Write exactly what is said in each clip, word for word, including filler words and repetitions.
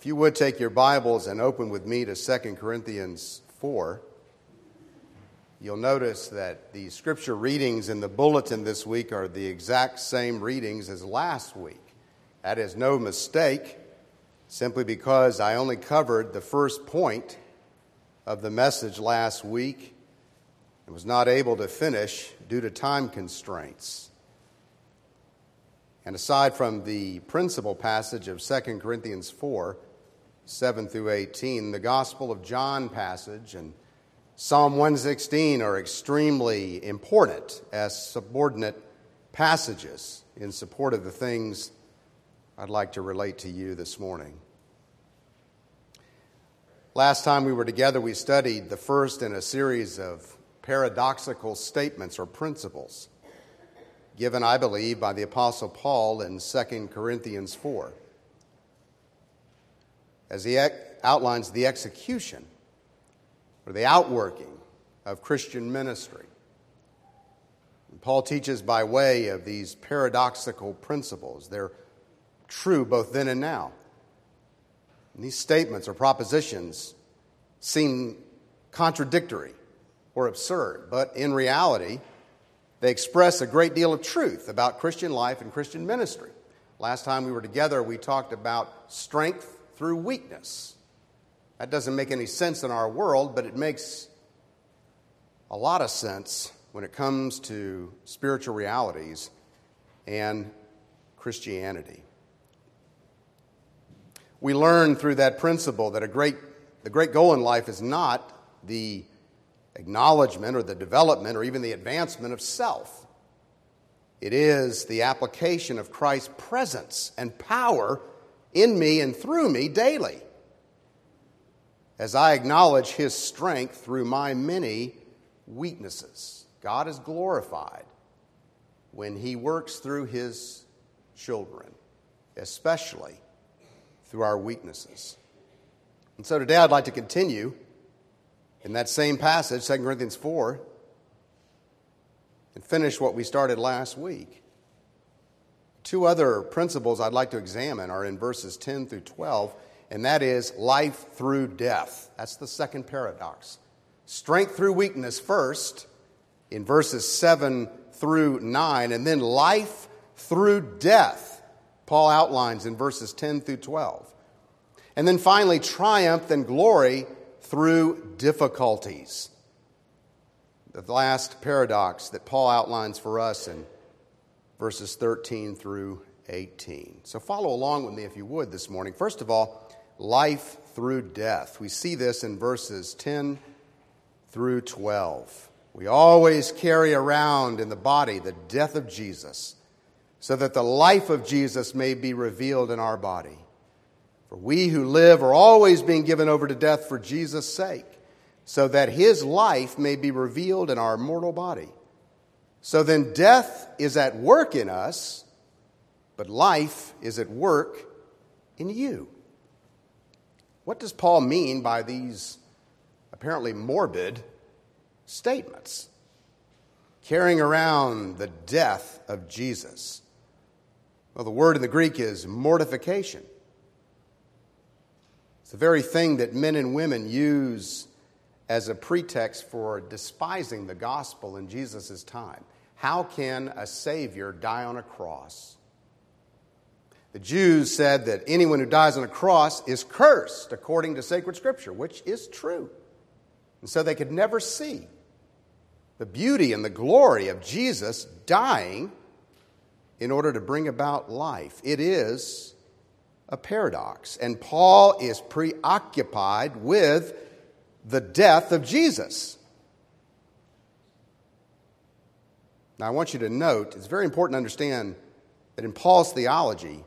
If you would take your Bibles and open with me to Second Corinthians four, you'll notice that the scripture readings in the bulletin this week are the exact same readings as last week. That is no mistake, simply because I only covered the first point of the message last week and was not able to finish due to time constraints. And aside from the principal passage of Second Corinthians four, seven through eighteen, the Gospel of John passage and Psalm one sixteen are extremely important as subordinate passages in support of the things I'd like to relate to you this morning. Last time we were together, we studied the first in a series of paradoxical statements or principles given, I believe, by the Apostle Paul in Second Corinthians four, as he outlines the execution or the outworking of Christian ministry. And Paul teaches by way of these paradoxical principles. They're true both then and now. And these statements or propositions seem contradictory or absurd, but in reality, they express a great deal of truth about Christian life and Christian ministry. Last time we were together, we talked about strength through weakness. That doesn't make any sense in our world, but it makes a lot of sense when it comes to spiritual realities and Christianity. We learn through that principle that a great, the great goal in life is not the acknowledgement or the development or even the advancement of self. It is the application of Christ's presence and power in me and through me daily, as I acknowledge His strength through my many weaknesses. God is glorified when He works through His children, especially through our weaknesses. And so today I'd like to continue in that same passage, Second Corinthians four, and finish what we started last week. Two other principles I'd like to examine are in verses ten through twelve, and that is life through death. That's the second paradox. Strength through weakness first, in verses seven through nine, and then life through death, Paul outlines in verses ten through twelve. And then finally, triumph and glory through difficulties. The last paradox that Paul outlines for us in verses thirteen through eighteen. So follow along with me if you would this morning. First of all, life through death. We see this in verses ten through twelve. We always carry around in the body the death of Jesus, so that the life of Jesus may be revealed in our body. For we who live are always being given over to death for Jesus' sake, so that His life may be revealed in our mortal body. So then death is at work in us, but life is at work in you. What does Paul mean by these apparently morbid statements? Carrying around the death of Jesus. Well, the word in the Greek is mortification. It's the very thing that men and women use as a pretext for despising the gospel in Jesus' time. How can a Savior die on a cross? The Jews said that anyone who dies on a cross is cursed according to sacred Scripture, which is true. And so they could never see the beauty and the glory of Jesus dying in order to bring about life. It is a paradox. And Paul is preoccupied with the death of Jesus. Now, I want you to note, it's very important to understand that in Paul's theology,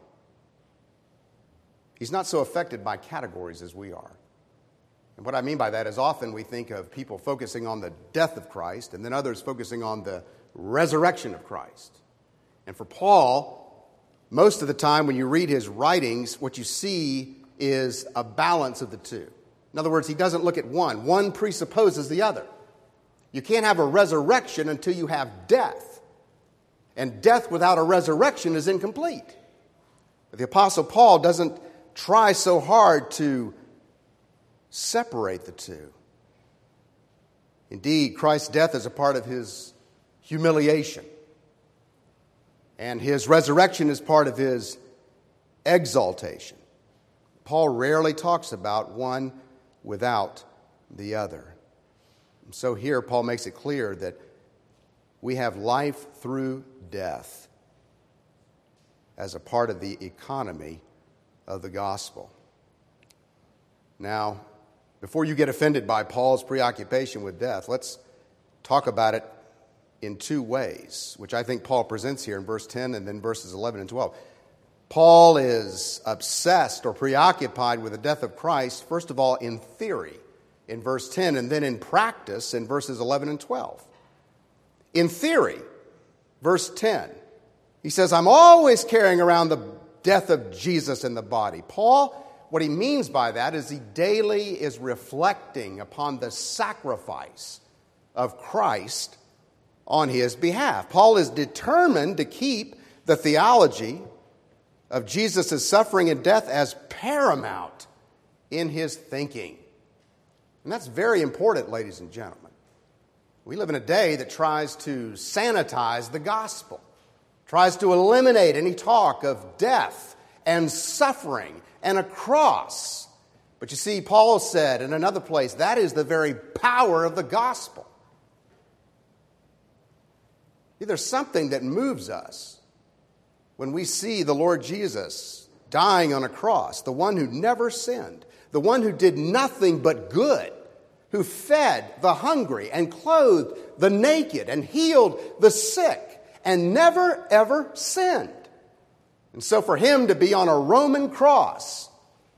he's not so affected by categories as we are. And what I mean by that is often we think of people focusing on the death of Christ and then others focusing on the resurrection of Christ. And for Paul, most of the time when you read his writings, what you see is a balance of the two. In other words, he doesn't look at one. One presupposes the other. You can't have a resurrection until you have death. And death without a resurrection is incomplete. But the Apostle Paul doesn't try so hard to separate the two. Indeed, Christ's death is a part of his humiliation, and his resurrection is part of his exaltation. Paul rarely talks about one without the other. So here Paul makes it clear that we have life through death as a part of the economy of the gospel. Now, before you get offended by Paul's preoccupation with death, let's talk about it in two ways, which I think Paul presents here in verse ten and then verses eleven and twelve. Paul is obsessed or preoccupied with the death of Christ, first of all, in theory, in verse ten, and then in practice in verses eleven and twelve. In theory, verse ten, he says, I'm always carrying around the death of Jesus in the body. Paul, what he means by that is he daily is reflecting upon the sacrifice of Christ on his behalf. Paul is determined to keep the theology of Jesus' suffering and death as paramount in his thinking. And that's very important, ladies and gentlemen. We live in a day that tries to sanitize the gospel, tries to eliminate any talk of death and suffering and a cross. But you see, Paul said in another place, that is the very power of the gospel. There's something that moves us when we see the Lord Jesus dying on a cross, the one who never sinned, the one who did nothing but good, who fed the hungry and clothed the naked and healed the sick and never, ever sinned. And so for him to be on a Roman cross,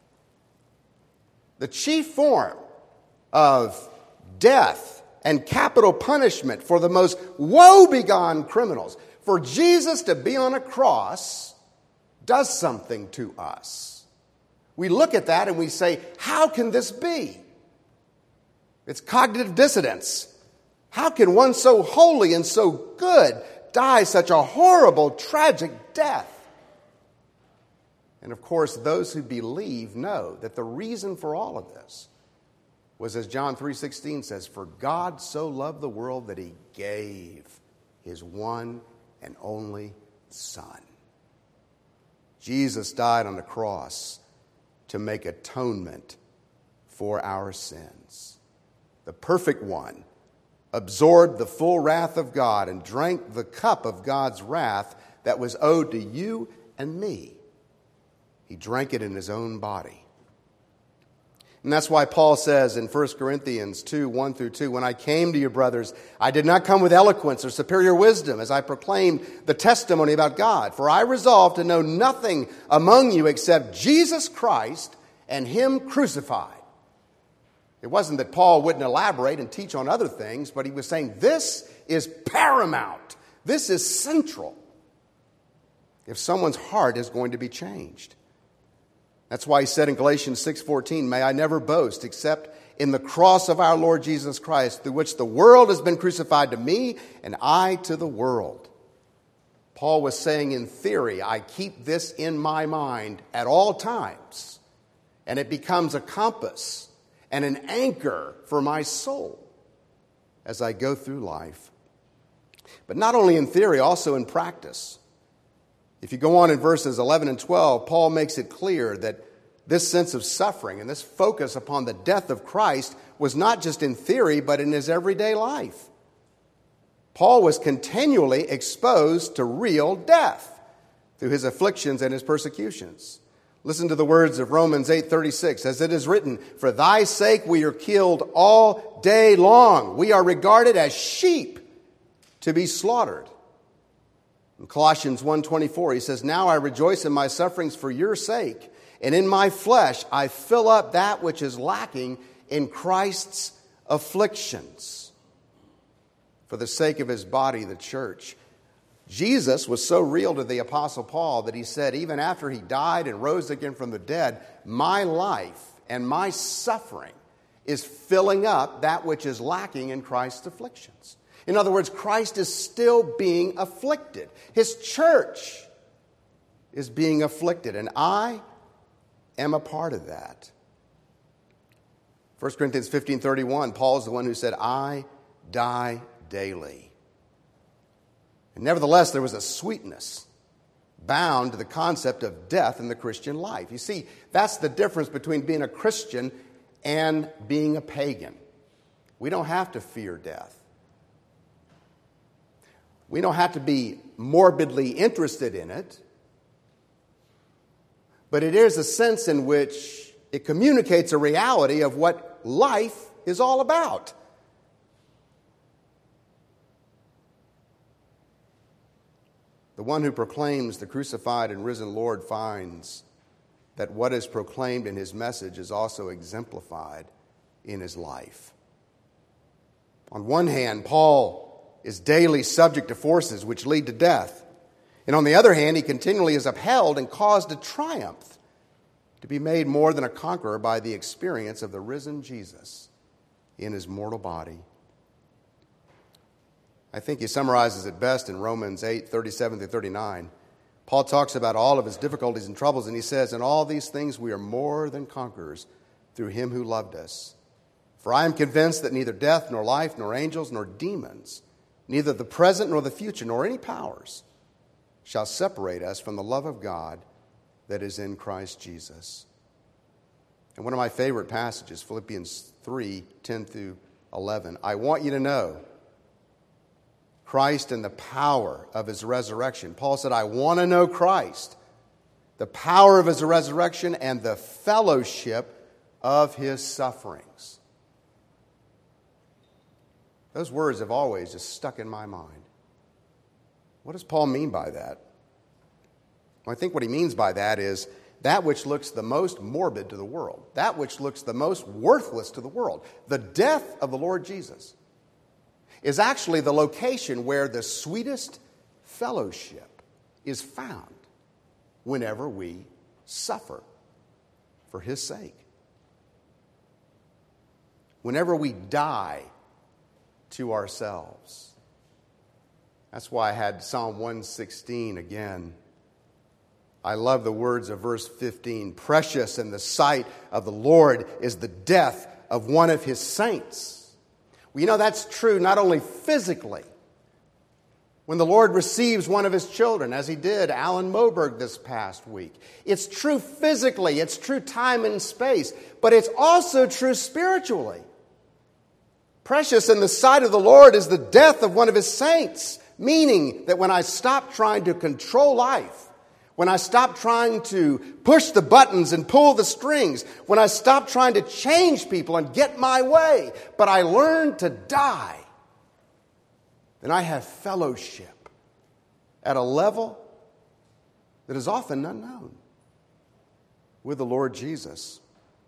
the chief form of death and capital punishment for the most woe-begone criminals, for Jesus to be on a cross does something to us. We look at that and we say, how can this be? It's cognitive dissonance. How can one so holy and so good die such a horrible, tragic death? And of course, those who believe know that the reason for all of this was, as John three sixteen says, for God so loved the world that he gave his one and only Son. Jesus died on the cross to make atonement for our sins. The perfect one absorbed the full wrath of God and drank the cup of God's wrath that was owed to you and me. He drank it in his own body. And that's why Paul says in First Corinthians two, one through two, when I came to you, brothers, I did not come with eloquence or superior wisdom as I proclaimed the testimony about God. For I resolved to know nothing among you except Jesus Christ and him crucified. It wasn't that Paul wouldn't elaborate and teach on other things, but he was saying this is paramount. This is central if someone's heart is going to be changed. That's why he said in Galatians six fourteen, may I never boast except in the cross of our Lord Jesus Christ, through which the world has been crucified to me and I to the world. Paul was saying in theory, I keep this in my mind at all times, and it becomes a compass and an anchor for my soul as I go through life. But not only in theory, also in practice. If you go on in verses eleven and twelve, Paul makes it clear that this sense of suffering and this focus upon the death of Christ was not just in theory, but in his everyday life. Paul was continually exposed to real death through his afflictions and his persecutions. Listen to the words of Romans eight thirty-six, as it is written, for thy sake we are killed all day long. We are regarded as sheep to be slaughtered. In Colossians one twenty-four, he says, now I rejoice in my sufferings for your sake, and in my flesh I fill up that which is lacking in Christ's afflictions for the sake of his body, the church. Jesus was so real to the Apostle Paul that he said, even after he died and rose again from the dead, my life and my suffering is filling up that which is lacking in Christ's afflictions. In other words, Christ is still being afflicted. His church is being afflicted. And I am a part of that. First Corinthians fifteen thirty-one, Paul is the one who said, I die daily. And nevertheless, there was a sweetness bound to the concept of death in the Christian life. You see, that's the difference between being a Christian and being a pagan. We don't have to fear death. We don't have to be morbidly interested in it. But it is a sense in which it communicates a reality of what life is all about. The one who proclaims the crucified and risen Lord finds that what is proclaimed in his message is also exemplified in his life. On one hand, Paul is daily subject to forces which lead to death. And on the other hand, he continually is upheld and caused to triumph, to be made more than a conqueror by the experience of the risen Jesus in his mortal body. I think he summarizes it best in Romans eight, thirty-seven through thirty-nine. Paul talks about all of his difficulties and troubles, and he says, in all these things we are more than conquerors through him who loved us. For I am convinced that neither death, nor life, nor angels, nor demons, neither the present nor the future, nor any powers, shall separate us from the love of God that is in Christ Jesus. And one of my favorite passages, Philippians three, ten through eleven. I want you to know Christ and the power of his resurrection. Paul said, I want to know Christ, the power of his resurrection and the fellowship of his sufferings. Those words have always just stuck in my mind. What does Paul mean by that? Well, I think what he means by that is that which looks the most morbid to the world, that which looks the most worthless to the world, the death of the Lord Jesus, is actually the location where the sweetest fellowship is found whenever we suffer for his sake. Whenever we die to ourselves. That's why I had Psalm one sixteen again. I love the words of verse fifteen. Precious in the sight of the Lord is the death of one of his saints. Well, you know, that's true not only physically. When the Lord receives one of his children, as he did Alan Moberg this past week. It's true physically. It's true time and space. But it's also true spiritually. Precious in the sight of the Lord is the death of one of his saints. Meaning that when I stop trying to control life, when I stop trying to push the buttons and pull the strings, when I stop trying to change people and get my way, but I learn to die, then I have fellowship at a level that is often unknown with the Lord Jesus.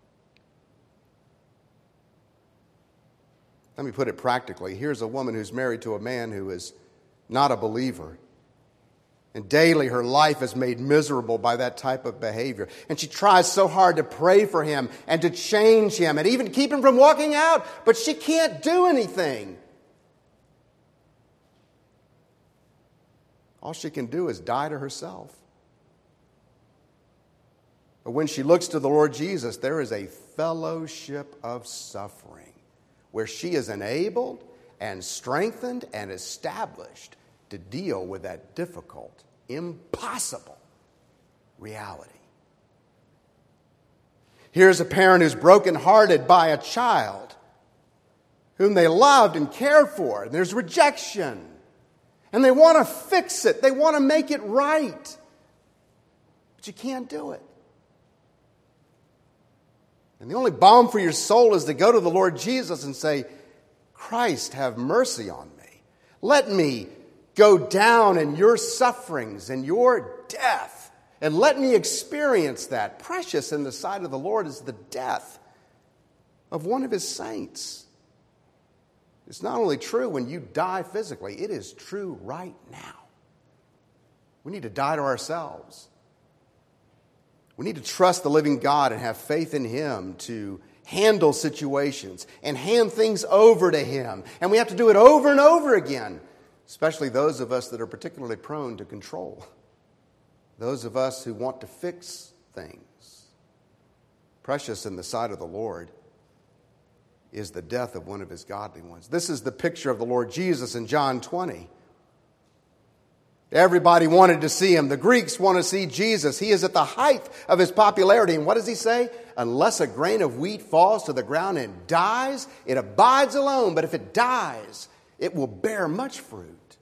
Let me put it practically. Here's a woman who's married to a man who is not a believer. And daily her life is made miserable by that type of behavior. And she tries so hard to pray for him and to change him and even keep him from walking out, but she can't do anything. All she can do is die to herself. But when she looks to the Lord Jesus, there is a fellowship of suffering where she is enabled and strengthened and established to deal with that difficult, impossible reality. Here's a parent who's brokenhearted by a child whom they loved and cared for. And there's rejection. And they want to fix it. They want to make it right. But you can't do it. And the only balm for your soul is to go to the Lord Jesus and say, Christ, have mercy on me. Let me go down in your sufferings and your death, and let me experience that. Precious in the sight of the Lord is the death of one of his saints. It's not only true when you die physically, it is true right now. We need to die to ourselves. We need to trust the living God and have faith in him to handle situations and hand things over to him. And we have to do it over and over again. Especially those of us that are particularly prone to control. Those of us who want to fix things. Precious in the sight of the Lord is the death of one of his godly ones. This is the picture of the Lord Jesus in John twenty. Everybody wanted to see him. The Greeks want to see Jesus. He is at the height of his popularity. And what does he say? Unless a grain of wheat falls to the ground and dies, it abides alone. But if it dies, it will bear much fruit.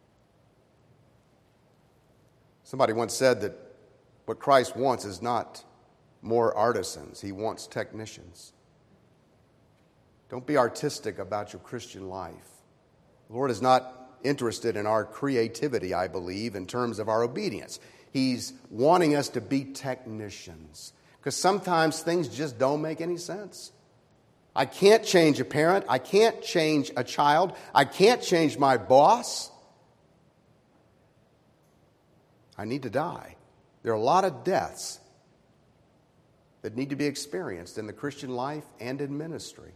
Somebody once said that what Christ wants is not more artisans. He wants technicians. Don't be artistic about your Christian life. The Lord is not interested in our creativity, I believe, in terms of our obedience. He's wanting us to be technicians, because sometimes things just don't make any sense. I can't change a parent. I can't change a child. I can't change my boss. I need to die. There are a lot of deaths that need to be experienced in the Christian life and in ministry.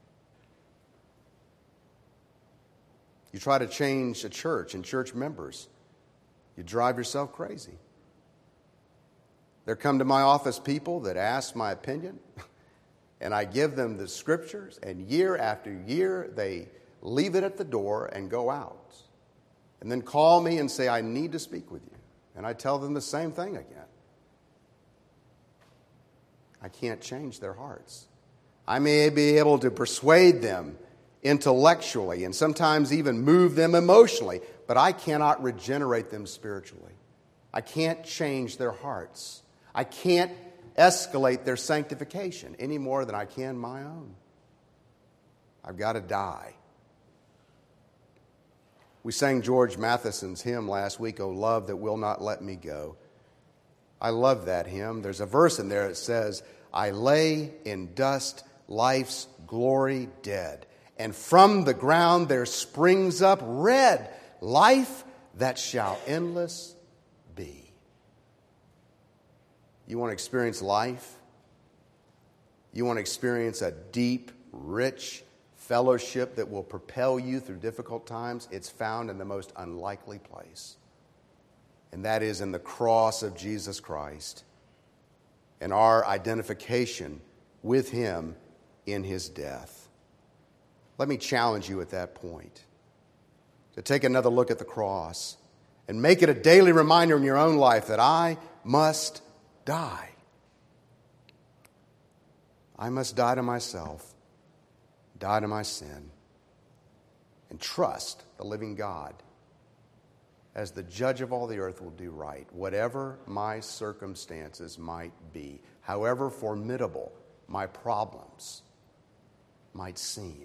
You try to change a church and church members, you drive yourself crazy. There come to my office people that ask my opinion, and I give them the scriptures, and year after year they leave it at the door and go out. And then call me and say, I need to speak with you. And I tell them the same thing again. I can't change their hearts. I may be able to persuade them intellectually and sometimes even move them emotionally, but I cannot regenerate them spiritually. I can't change their hearts. I can't escalate their sanctification any more than I can my own. I've got to die. We sang George Matheson's hymn last week, "O Love That Will Not Let Me Go." I love that hymn. There's a verse in there that says, I lay in dust life's glory dead, and from the ground there springs up red life that shall endless be. You want to experience life? You want to experience a deep, rich fellowship that will propel you through difficult times? It's found in the most unlikely place. And that is in the cross of Jesus Christ and our identification with him in his death. Let me challenge you at that point to take another look at the cross and make it a daily reminder in your own life that I must die. I must die to myself, die to my sin, and trust the living God as the judge of all the earth will do right, whatever my circumstances might be, however formidable my problems might seem.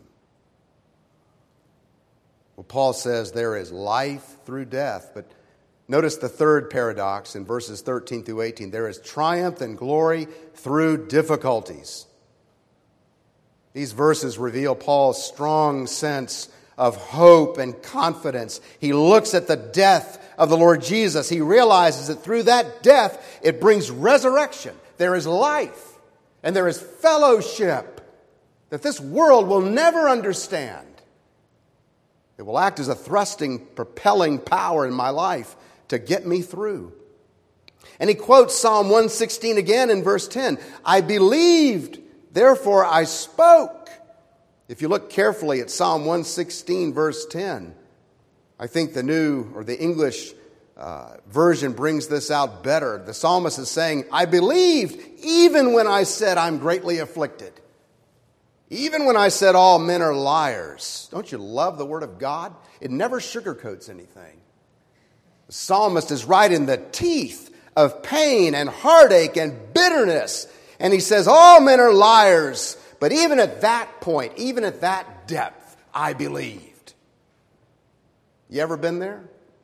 Well, Paul says there is life through death, but notice the third paradox in verses thirteen through eighteen. There is triumph and glory through difficulties. These verses reveal Paul's strong sense of hope and confidence. He looks at the death of the Lord Jesus. He realizes that through that death, it brings resurrection. There is life and there is fellowship that this world will never understand. It will act as a thrusting, propelling power in my life to get me through. And he quotes Psalm one sixteen again in verse ten. I believed, therefore I spoke. If you look carefully at Psalm one sixteen, verse ten, I think the new or the English uh, version brings this out better. The psalmist is saying, I believed even when I said I'm greatly afflicted. Even when I said all men are liars. Don't you love the Word of God? It never sugarcoats anything. The psalmist is right in the teeth of pain and heartache and bitterness. And he says, all men are liars. But even at that point, even at that depth, I believed. You ever been there?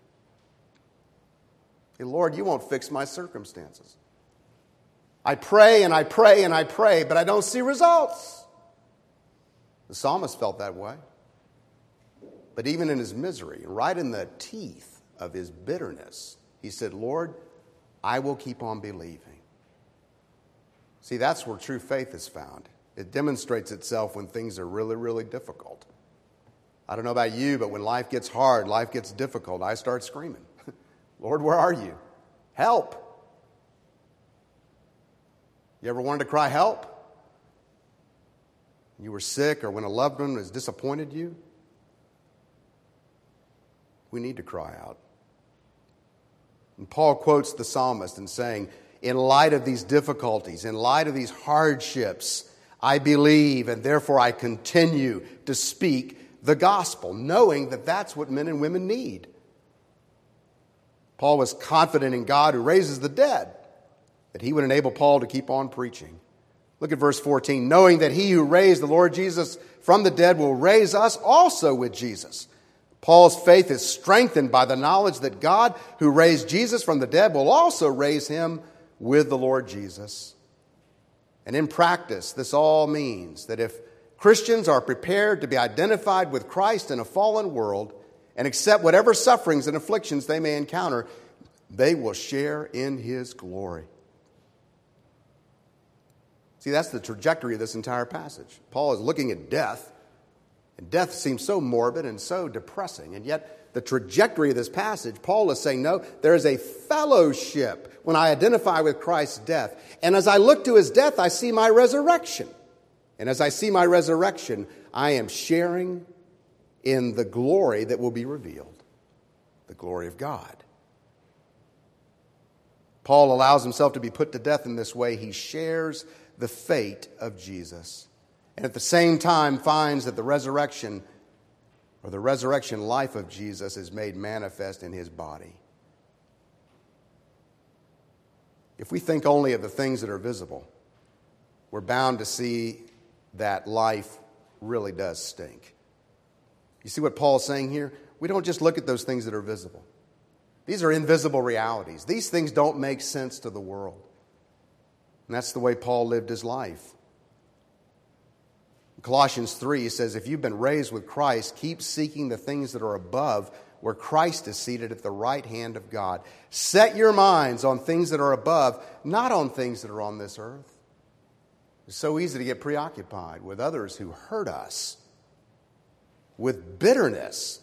Hey, Lord, you won't fix my circumstances. I pray and I pray and I pray, but I don't see results. The psalmist felt that way. But even in his misery, right in the teeth of his bitterness, he said, Lord, I will keep on believing. See, that's where true faith is found. It demonstrates itself when things are really, really difficult. I don't know about you, but when life gets hard, life gets difficult, I start screaming, Lord, where are you? Help. You ever wanted to cry help? You were sick, or when a loved one has disappointed you? We need to cry out. And Paul quotes the psalmist in saying, in light of these difficulties, in light of these hardships, I believe, and therefore I continue to speak the gospel, knowing that that's what men and women need. Paul was confident in God who raises the dead, that he would enable Paul to keep on preaching. Look at verse fourteen. Knowing that he who raised the Lord Jesus from the dead will raise us also with Jesus. Paul's faith is strengthened by the knowledge that God who raised Jesus from the dead will also raise him with the Lord Jesus. And in practice, this all means that if Christians are prepared to be identified with Christ in a fallen world and accept whatever sufferings and afflictions they may encounter, they will share in his glory. See, that's the trajectory of this entire passage. Paul is looking at death, and death seems so morbid and so depressing, and yet the trajectory of this passage, Paul is saying, no, there is a fellowship when I identify with Christ's death. And as I look to his death, I see my resurrection. And as I see my resurrection, I am sharing in the glory that will be revealed, the glory of God. Paul allows himself to be put to death in this way. He shares the fate of Jesus, and at the same time finds that the resurrection or the resurrection life of Jesus is made manifest in his body. If we think only of the things that are visible, we're bound to see that life really does stink. You see what Paul's saying here? We don't just look at those things that are visible. These are invisible realities. These things don't make sense to the world. And that's the way Paul lived his life. In Colossians three, he says, if you've been raised with Christ, keep seeking the things that are above, where Christ is seated at the right hand of God. Set your minds on things that are above, not on things that are on this earth. It's so easy to get preoccupied with others who hurt us, with bitterness.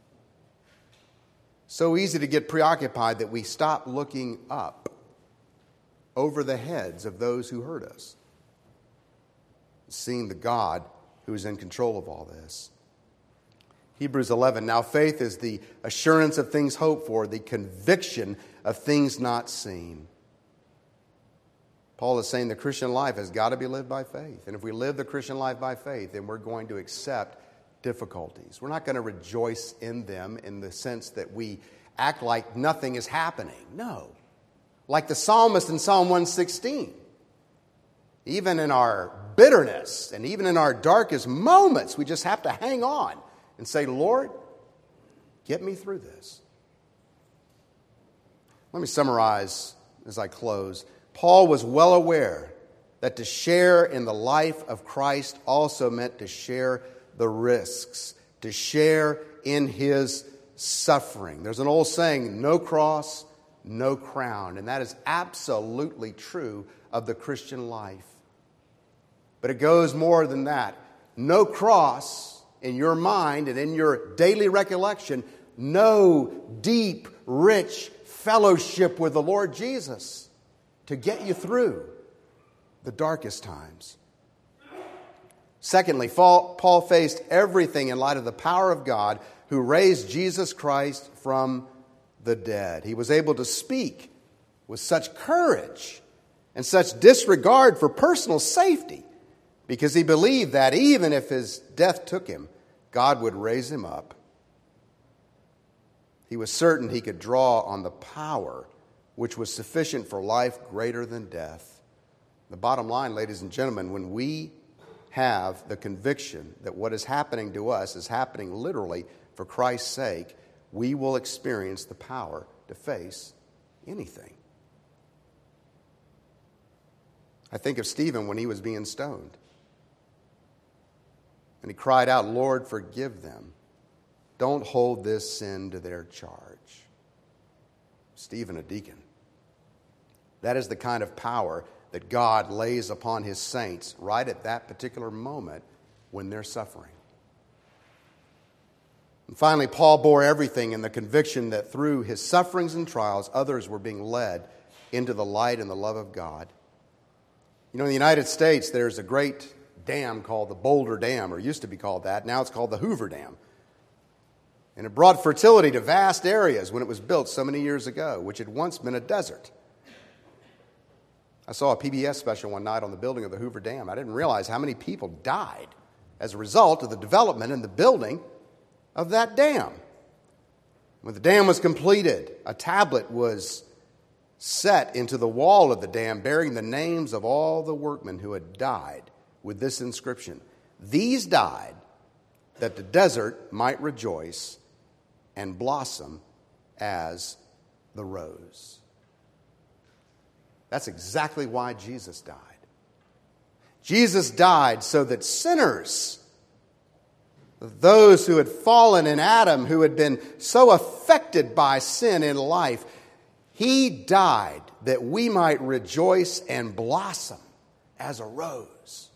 So easy to get preoccupied that we stop looking up over the heads of those who hurt us, seeing the God who is in control of all this. Hebrews eleven, now faith is the assurance of things hoped for, the conviction of things not seen. Paul is saying the Christian life has got to be lived by faith. And if we live the Christian life by faith, then we're going to accept difficulties. We're not going to rejoice in them in the sense that we act like nothing is happening. No. Like the psalmist in Psalm one sixteen. Even in our bitterness and even in our darkest moments, we just have to hang on and say, Lord, get me through this. Let me summarize as I close. Paul was well aware that to share in the life of Christ also meant to share the risks, to share in his suffering. There's an old saying, no cross, no crown. And that is absolutely true of the Christian life. But it goes more than that. No cross in your mind and in your daily recollection. No deep, rich fellowship with the Lord Jesus to get you through the darkest times. Secondly, Paul faced everything in light of the power of God who raised Jesus Christ from the dead. He was able to speak with such courage and such disregard for personal safety because he believed that even if his death took him, God would raise him up. He was certain he could draw on the power which was sufficient for life greater than death. The bottom line, ladies and gentlemen, when we have the conviction that what is happening to us is happening literally for Christ's sake, we will experience the power to face anything. I think of Stephen when he was being stoned. And he cried out, Lord, forgive them. Don't hold this sin to their charge. Stephen, a deacon. That is the kind of power that God lays upon his saints right at that particular moment when they're suffering. And finally, Paul bore everything in the conviction that through his sufferings and trials, others were being led into the light and the love of God. You know, in the United States, there's a great dam called the Boulder Dam, or used to be called that. Now it's called the Hoover Dam. And it brought fertility to vast areas when it was built so many years ago, which had once been a desert. I saw a P B S special one night on the building of the Hoover Dam. I didn't realize how many people died as a result of the development and the building of that dam. When the dam was completed, a tablet was set into the wall of the dam bearing the names of all the workmen who had died with this inscription: "These died that the desert might rejoice and blossom as the rose." That's exactly why Jesus died. Jesus died so that sinners, those who had fallen in Adam, who had been so affected by sin in life, he died that we might rejoice and blossom as a rose.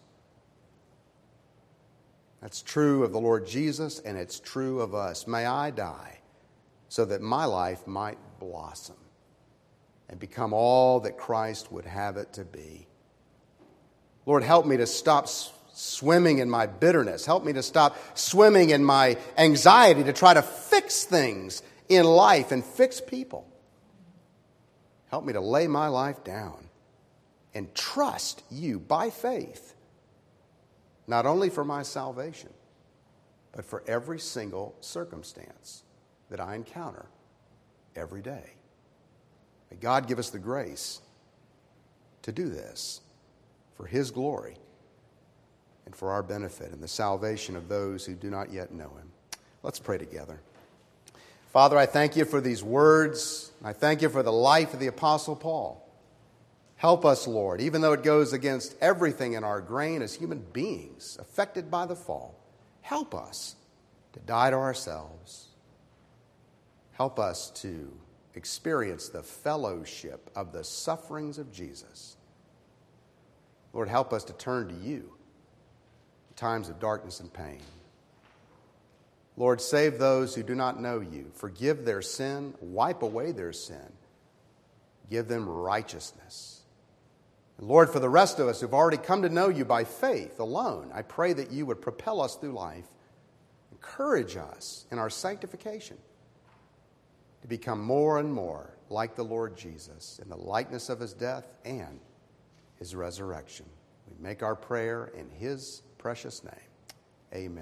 That's true of the Lord Jesus, and it's true of us. May I die so that my life might blossom and become all that Christ would have it to be. Lord, help me to stop swimming in my bitterness. Help me to stop swimming in my anxiety to try to fix things in life and fix people. Help me to lay my life down and trust you by faith, not only for my salvation, but for every single circumstance that I encounter every day. May God give us the grace to do this for His glory and for our benefit and the salvation of those who do not yet know Him. Let's pray together. Father, I thank you for these words. I thank you for the life of the Apostle Paul. Help us, Lord, even though it goes against everything in our grain as human beings affected by the fall. Help us to die to ourselves. Help us to experience the fellowship of the sufferings of Jesus. Lord, help us to turn to you in times of darkness and pain. Lord, save those who do not know you. Forgive their sin. Wipe away their sin. Give them righteousness. And Lord, for the rest of us who've already come to know you by faith alone, I pray that you would propel us through life, encourage us in our sanctification to become more and more like the Lord Jesus in the likeness of his death and his resurrection. We make our prayer in his precious name. Amen.